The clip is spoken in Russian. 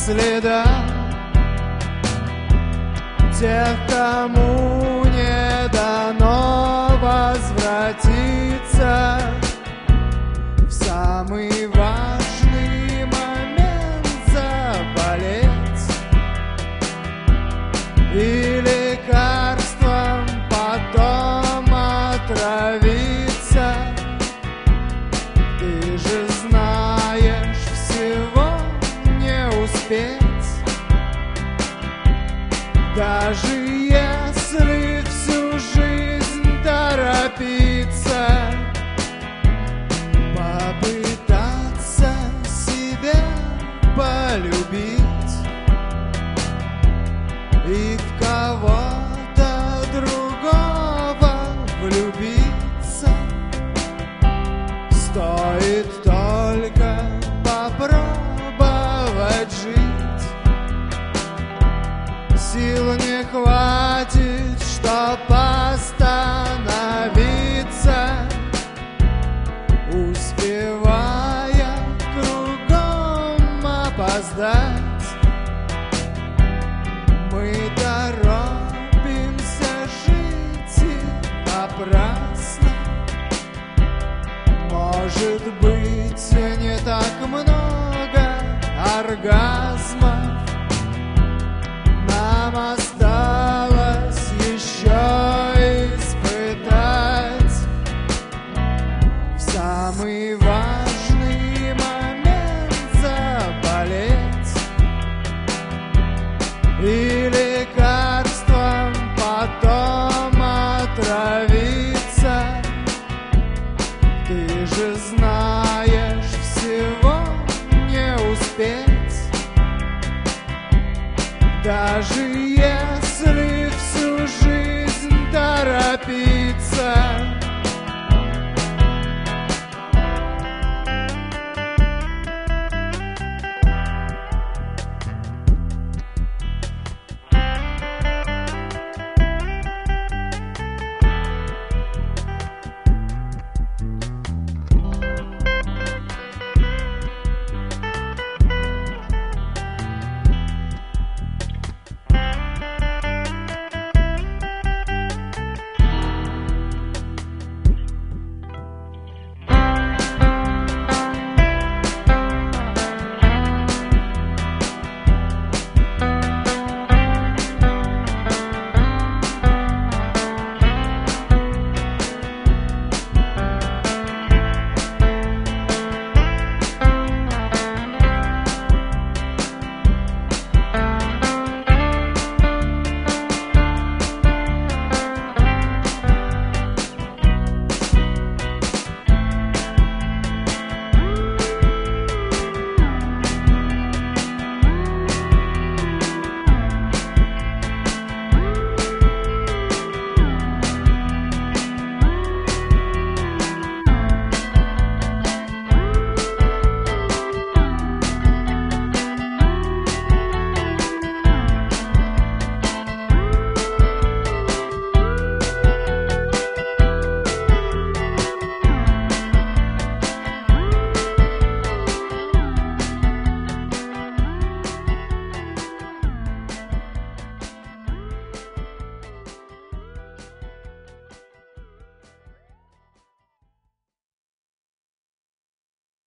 следам тех, кому не дано возвратиться в самый важный момент заболеть и лекарством потом отравиться. Ты же знаешь, всего не успеть, даже если всю жизнь торопиться, попытаться себя полюбить и в кого-то другого влюбиться. Стоит только попробовать жить. Сил не хватит, чтоб остановиться, успевая кругом опоздать. Мы торопимся жить и напрасно. Может быть, не так много оргазма,